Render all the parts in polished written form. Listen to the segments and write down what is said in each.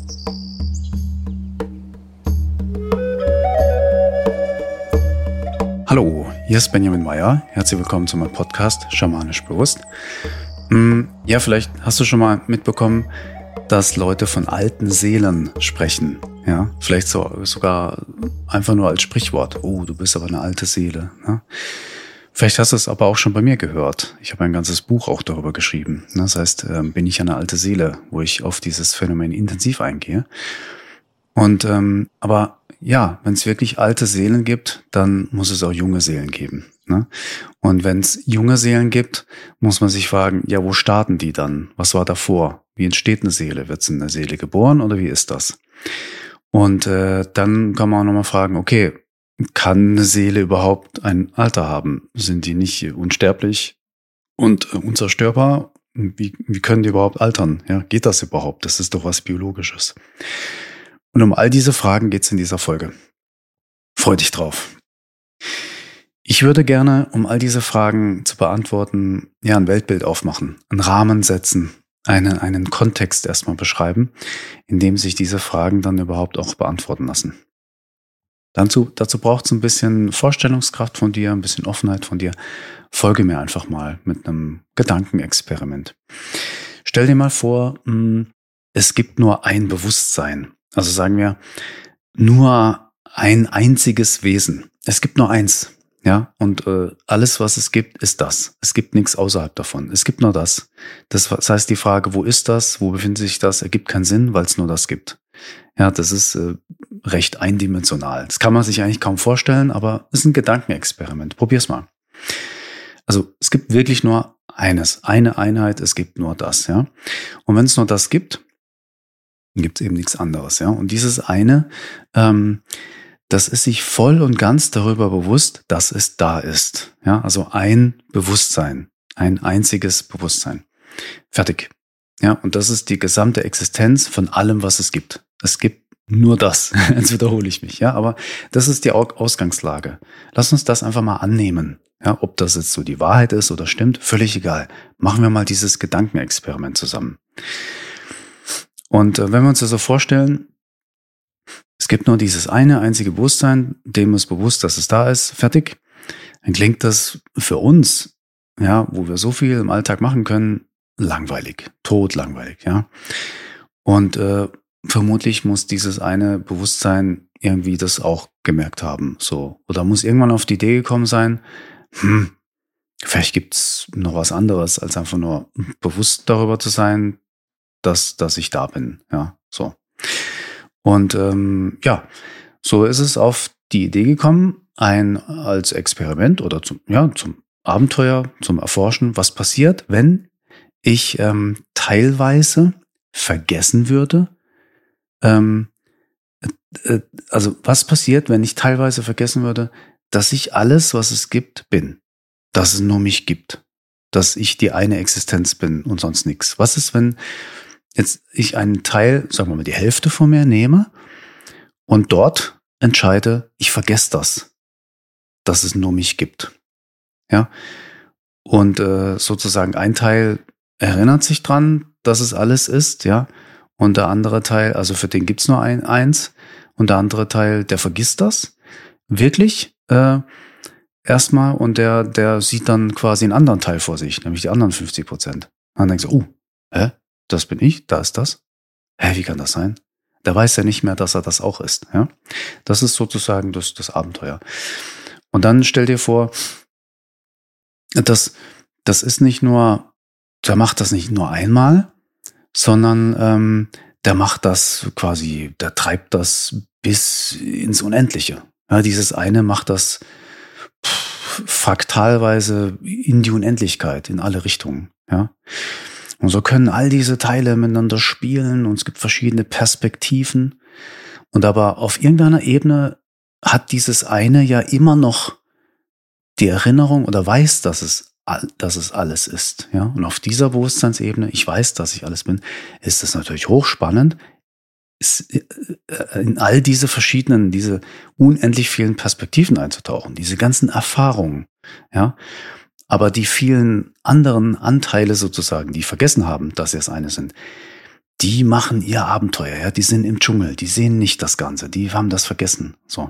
Hallo, hier ist Benjamin Meyer. Herzlich willkommen zu meinem Podcast Schamanisch Bewusst. Ja, vielleicht hast du schon mal mitbekommen, dass Leute von alten Seelen sprechen. Ja, vielleicht sogar einfach nur als Sprichwort. Oh, du bist aber eine alte Seele. Ja? Vielleicht hast du es aber auch schon bei mir gehört. Ich habe ein ganzes Buch auch darüber geschrieben. Das heißt, bin ich eine alte Seele, wo ich auf dieses Phänomen intensiv eingehe. Und aber ja, wenn es wirklich alte Seelen gibt, dann muss es auch junge Seelen geben. Ne? Und wenn es junge Seelen gibt, muss man sich fragen, ja, wo starten die dann? Was war davor? Wie entsteht eine Seele? Wird eine Seele geboren oder wie ist das? Und dann kann man auch nochmal fragen, okay, kann eine Seele überhaupt ein Alter haben? Sind die nicht unsterblich und unzerstörbar? Wie können die überhaupt altern? Ja, geht das überhaupt? Das ist doch was Biologisches. Und um all diese Fragen geht's in dieser Folge. Freu dich drauf. Ich würde gerne, um all diese Fragen zu beantworten, ja, ein Weltbild aufmachen, einen Rahmen setzen, einen Kontext erstmal beschreiben, in dem sich diese Fragen dann überhaupt auch beantworten lassen. Dazu braucht es ein bisschen Vorstellungskraft von dir, ein bisschen Offenheit von dir. Folge mir einfach mal mit einem Gedankenexperiment. Stell dir mal vor, es gibt nur ein Bewusstsein. Also sagen wir, nur ein einziges Wesen. Es gibt nur eins. Ja, und alles, was es gibt, ist das. Es gibt nichts außerhalb davon. Es gibt nur das. Das heißt, die Frage, wo ist das, wo befindet sich das, ergibt keinen Sinn, weil es nur das gibt. Ja, das ist recht eindimensional. Das kann man sich eigentlich kaum vorstellen, aber es ist ein Gedankenexperiment. Probier's mal. Also es gibt wirklich nur eines, eine Einheit, es gibt nur das. Ja, und wenn es nur das gibt es eben nichts anderes. Ja, und dieses eine, das ist sich voll und ganz darüber bewusst, dass es da ist. Ja, also ein Bewusstsein, ein einziges Bewusstsein. Fertig. Ja, und das ist die gesamte Existenz von allem, was es gibt. Es gibt nur das. Jetzt wiederhole ich mich. Ja, aber das ist die Ausgangslage. Lass uns das einfach mal annehmen. Ja, ob das jetzt so die Wahrheit ist oder stimmt, völlig egal. Machen wir mal dieses Gedankenexperiment zusammen. Und wenn wir uns das so vorstellen, es gibt nur dieses eine einzige Bewusstsein, dem ist bewusst, dass es da ist, fertig. Dann klingt das für uns, ja, wo wir so viel im Alltag machen können, langweilig, totlangweilig, ja. Und vermutlich muss dieses eine Bewusstsein irgendwie das auch gemerkt haben, so. Oder muss irgendwann auf die Idee gekommen sein, vielleicht gibt's noch was anderes, als einfach nur bewusst darüber zu sein, dass ich da bin, ja, so. Und ja, so ist es auf die Idee gekommen, als Experiment oder zum Abenteuer, zum Erforschen, was passiert, wenn ich teilweise vergessen würde. Also was passiert, wenn ich teilweise vergessen würde, dass ich alles, was es gibt, bin, dass es nur mich gibt, dass ich die eine Existenz bin und sonst nichts. Was ist, wenn jetzt ich einen Teil, sagen wir mal die Hälfte von mir nehme und dort entscheide, ich vergesse das, dass es nur mich gibt. Ja, und sozusagen ein Teil erinnert sich dran, dass es alles ist, ja, und der andere Teil, also für den gibt's nur eins, und der andere Teil, der vergisst das wirklich erstmal, und der sieht dann quasi einen anderen Teil vor sich, nämlich die anderen 50%. Dann denkt so, das bin ich, da ist das. Wie kann das sein? Der weiß ja nicht mehr, dass er das auch ist. Ja? Das ist sozusagen das Abenteuer. Und dann stell dir vor, das ist nicht nur, der macht das nicht nur einmal, sondern der macht das quasi, der treibt das bis ins Unendliche. Ja, dieses eine macht das fraktalweise in die Unendlichkeit, in alle Richtungen. Ja. Und so können all diese Teile miteinander spielen und es gibt verschiedene Perspektiven. Und aber auf irgendeiner Ebene hat dieses eine ja immer noch die Erinnerung oder weiß, dass es alles ist. Ja? Und auf dieser Bewusstseinsebene, ich weiß, dass ich alles bin, ist es natürlich hochspannend, in all diese verschiedenen, diese unendlich vielen Perspektiven einzutauchen, diese ganzen Erfahrungen. Ja? Aber die vielen anderen Anteile sozusagen, die vergessen haben, dass sie das eine sind, die machen ihr Abenteuer, ja, die sind im Dschungel, die sehen nicht das Ganze, die haben das vergessen, so.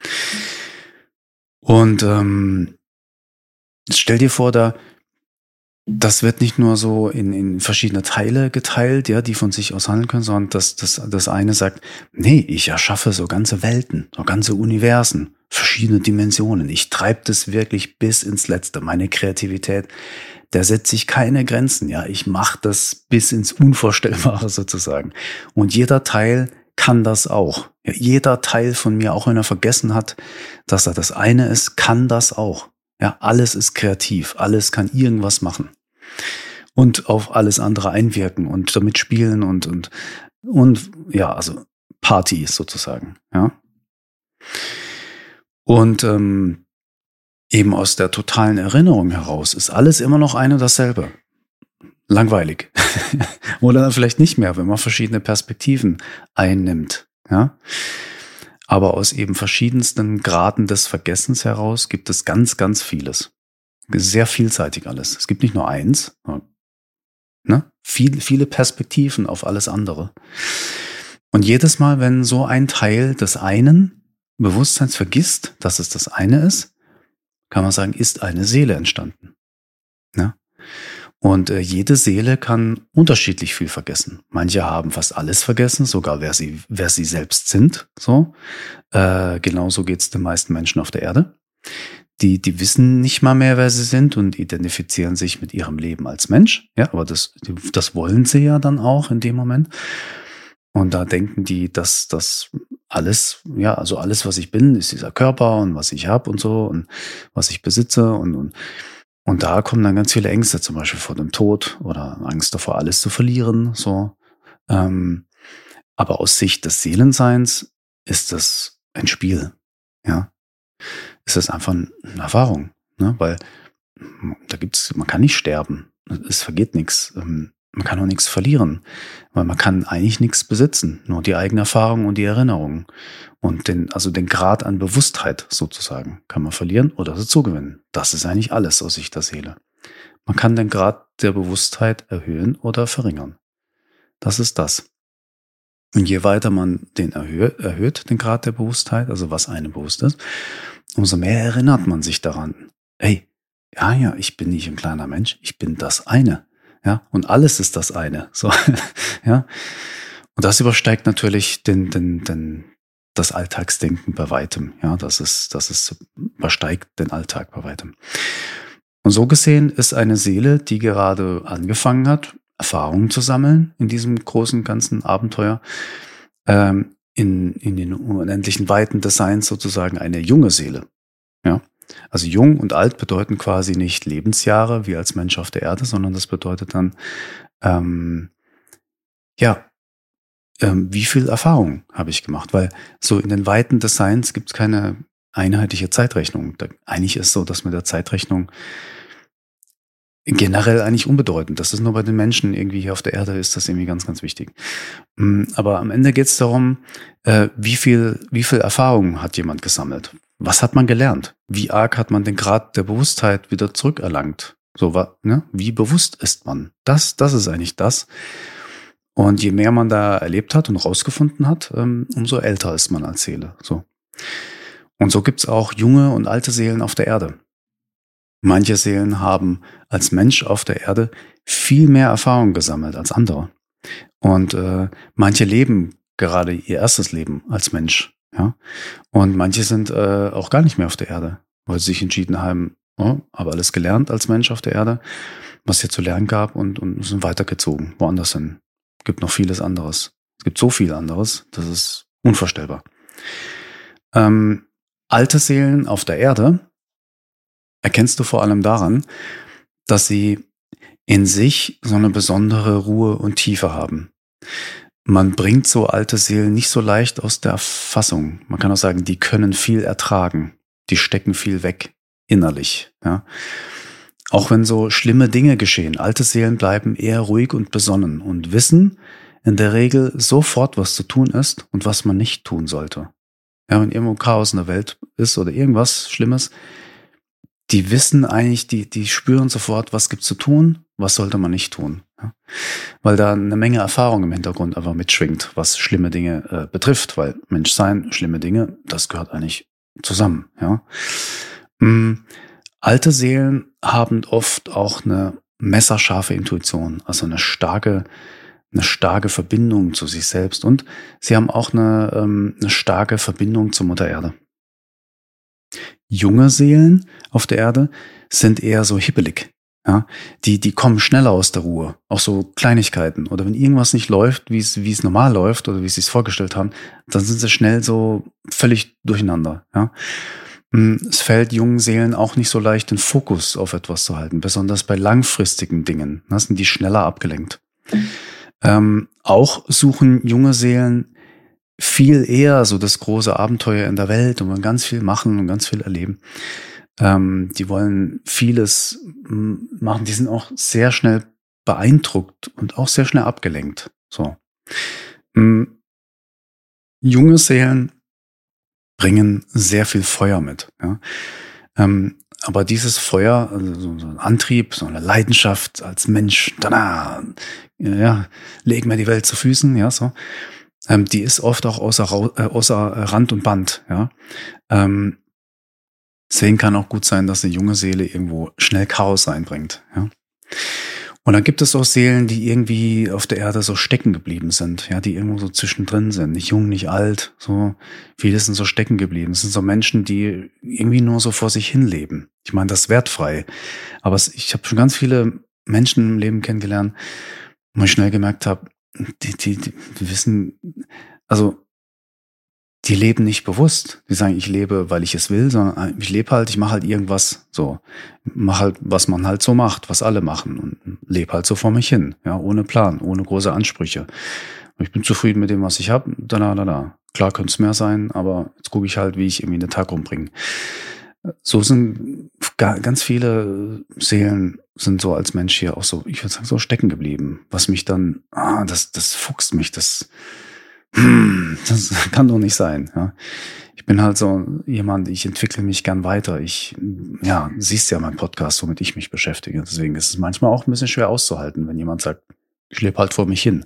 Und stell dir vor, das wird nicht nur so in verschiedene Teile geteilt, ja, die von sich aus handeln können, sondern das eine sagt, nee, ich erschaffe so ganze Welten, so ganze Universen, verschiedene Dimensionen. Ich treibe das wirklich bis ins Letzte. Meine Kreativität, der setze ich keine Grenzen, ja. Ich mache das bis ins Unvorstellbare sozusagen. Und jeder Teil kann das auch. Ja, jeder Teil von mir, auch wenn er vergessen hat, dass er das eine ist, kann das auch. Ja, alles ist kreativ, alles kann irgendwas machen und auf alles andere einwirken und damit spielen und ja, also Party sozusagen, ja. Und eben aus der totalen Erinnerung heraus ist alles immer noch ein und dasselbe. Langweilig. Oder dann vielleicht nicht mehr, wenn man verschiedene Perspektiven einnimmt, ja. Aber aus eben verschiedensten Graden des Vergessens heraus gibt es ganz, ganz vieles. Sehr vielseitig alles. Es gibt nicht nur eins, ne? Viele Perspektiven auf alles andere. Und jedes Mal, wenn so ein Teil des einen Bewusstseins vergisst, dass es das eine ist, kann man sagen, ist eine Seele entstanden. Ne? Und jede Seele kann unterschiedlich viel vergessen. Manche haben fast alles vergessen, sogar wer sie selbst sind. So, genauso geht es den meisten Menschen auf der Erde. Die wissen nicht mal mehr, wer sie sind und identifizieren sich mit ihrem Leben als Mensch. Ja, aber das wollen sie ja dann auch in dem Moment. Und da denken die, dass das alles, ja, also alles, was ich bin, ist dieser Körper und was ich habe und so und was ich besitze und da kommen dann ganz viele Ängste, zum Beispiel vor dem Tod oder Angst davor, alles zu verlieren. So, aber aus Sicht des Seelenseins ist das ein Spiel. Ja, ist das einfach eine Erfahrung, ne? Weil man kann nicht sterben, es vergeht nichts. Man kann auch nichts verlieren, weil man kann eigentlich nichts besitzen, nur die eigene Erfahrung und die Erinnerung. Und den Grad an Bewusstheit sozusagen kann man verlieren oder dazugewinnen. Das ist eigentlich alles aus Sicht der Seele. Man kann den Grad der Bewusstheit erhöhen oder verringern. Das ist das. Und je weiter man den erhöht, den Grad der Bewusstheit, also was einem bewusst ist, umso mehr erinnert man sich daran. Hey, ja, ich bin nicht ein kleiner Mensch, ich bin das eine. Ja, und alles ist das eine. So, ja. Und das übersteigt natürlich das Alltagsdenken bei weitem. Ja, das übersteigt den Alltag bei weitem. Und so gesehen ist eine Seele, die gerade angefangen hat, Erfahrungen zu sammeln in diesem großen ganzen Abenteuer, in den unendlichen Weiten des Seins sozusagen eine junge Seele. Ja. Also jung und alt bedeuten quasi nicht Lebensjahre wie als Mensch auf der Erde, sondern das bedeutet dann, wie viel Erfahrung habe ich gemacht? Weil so in den Weiten des Seins gibt es keine einheitliche Zeitrechnung. Eigentlich ist es so, dass mit der Zeitrechnung generell eigentlich unbedeutend. Das ist nur bei den Menschen irgendwie hier auf der Erde ist das irgendwie ganz, ganz wichtig. Aber am Ende geht es darum, wie viel Erfahrung hat jemand gesammelt? Was hat man gelernt? Wie arg hat man den Grad der Bewusstheit wieder zurückerlangt? So, ne? Wie bewusst ist man? Das ist eigentlich das. Und je mehr man da erlebt hat und rausgefunden hat, umso älter ist man als Seele. So. Und so gibt's auch junge und alte Seelen auf der Erde. Manche Seelen haben als Mensch auf der Erde viel mehr Erfahrung gesammelt als andere. Und manche leben gerade ihr erstes Leben als Mensch. Ja? Und manche sind auch gar nicht mehr auf der Erde, weil sie sich entschieden haben, habe alles gelernt als Mensch auf der Erde, was hier zu lernen gab und sind weitergezogen, woanders hin. Es gibt noch vieles anderes. Es gibt so viel anderes, das ist unvorstellbar. Alte Seelen auf der Erde erkennst du vor allem daran, dass sie in sich so eine besondere Ruhe und Tiefe haben. Man bringt so alte Seelen nicht so leicht aus der Fassung. Man kann auch sagen, die können viel ertragen. Die stecken viel weg, innerlich. Ja. Auch wenn so schlimme Dinge geschehen, alte Seelen bleiben eher ruhig und besonnen und wissen in der Regel sofort, was zu tun ist und was man nicht tun sollte. Ja, wenn irgendwo Chaos in der Welt ist oder irgendwas Schlimmes, die wissen eigentlich, die spüren sofort, was gibt's zu tun, was sollte man nicht tun. Ja? Weil da eine Menge Erfahrung im Hintergrund einfach mitschwingt, was schlimme Dinge betrifft. Weil Menschsein, schlimme Dinge, das gehört eigentlich zusammen. Ja? Alte Seelen haben oft auch eine messerscharfe Intuition, also eine starke Verbindung zu sich selbst, und sie haben auch eine starke Verbindung zur Mutter Erde. Junge Seelen auf der Erde sind eher so hibbelig. Ja, die kommen schneller aus der Ruhe. Auch so Kleinigkeiten. Oder wenn irgendwas nicht läuft, wie es normal läuft oder wie sie es vorgestellt haben, dann sind sie schnell so völlig durcheinander. Ja. Es fällt jungen Seelen auch nicht so leicht, den Fokus auf etwas zu halten, besonders bei langfristigen Dingen. Da sind die schneller abgelenkt. Auch suchen junge Seelen viel eher so das große Abenteuer in der Welt und wollen ganz viel machen und ganz viel erleben. Die wollen vieles machen. Die sind auch sehr schnell beeindruckt und auch sehr schnell abgelenkt. So. Junge Seelen bringen sehr viel Feuer mit. Ja? Aber dieses Feuer, also so ein Antrieb, so eine Leidenschaft als Mensch, leg mir die Welt zu Füßen, ja, so. Die ist oft auch außer Rand und Band, ja. Deswegen kann auch gut sein, dass eine junge Seele irgendwo schnell Chaos reinbringt, ja. Und dann gibt es auch Seelen, die irgendwie auf der Erde so stecken geblieben sind, ja, die irgendwo so zwischendrin sind, nicht jung, nicht alt, so. Viele sind so stecken geblieben. Es sind so Menschen, die irgendwie nur so vor sich hin leben. Ich meine, das ist wertfrei. Aber ich habe schon ganz viele Menschen im Leben kennengelernt, wo ich schnell gemerkt habe, die wissen, also die leben nicht bewusst. Die sagen, ich lebe, weil ich es will, sondern ich mache halt irgendwas so. Mach halt, was man halt so macht, was alle machen, und lebe halt so vor mich hin, ja, ohne Plan, ohne große Ansprüche. Ich bin zufrieden mit dem, was ich habe. Klar könnte es mehr sein, aber jetzt gucke ich halt, wie ich irgendwie den Tag rumbringe. So sind ganz viele Seelen sind so als Mensch hier auch so, ich würde sagen, so stecken geblieben. Was mich dann, das fuchst mich, das kann doch nicht sein. Ja. Ich bin halt so jemand, ich entwickle mich gern weiter. Siehst ja meinen Podcast, womit ich mich beschäftige. Deswegen ist es manchmal auch ein bisschen schwer auszuhalten, wenn jemand sagt, ich lebe halt vor mich hin.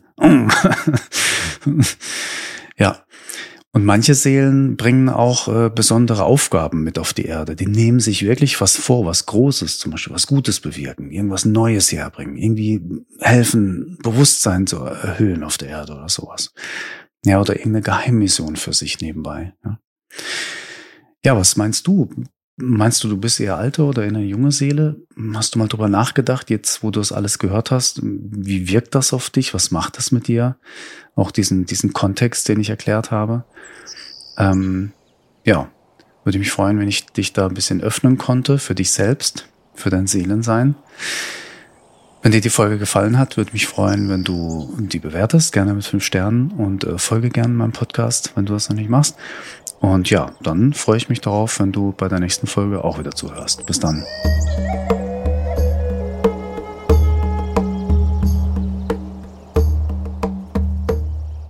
Ja. Und manche Seelen bringen auch besondere Aufgaben mit auf die Erde. Die nehmen sich wirklich was vor, was Großes, zum Beispiel was Gutes bewirken, irgendwas Neues herbringen, irgendwie helfen, Bewusstsein zu erhöhen auf der Erde oder sowas. Ja, oder irgendeine Geheimmission für sich nebenbei. Ja, was meinst du? Meinst du, du bist eher alte oder eine junge Seele? Hast du mal drüber nachgedacht, jetzt wo du das alles gehört hast? Wie wirkt das auf dich? Was macht das mit dir? Auch diesen Kontext, den ich erklärt habe. Würde mich freuen, wenn ich dich da ein bisschen öffnen konnte für dich selbst, für dein Seelensein. Wenn dir die Folge gefallen hat, würde mich freuen, wenn du die bewertest, gerne mit 5 Sternen, und folge gerne meinem Podcast, wenn du das noch nicht machst. Und ja, dann freue ich mich darauf, wenn du bei der nächsten Folge auch wieder zuhörst. Bis dann.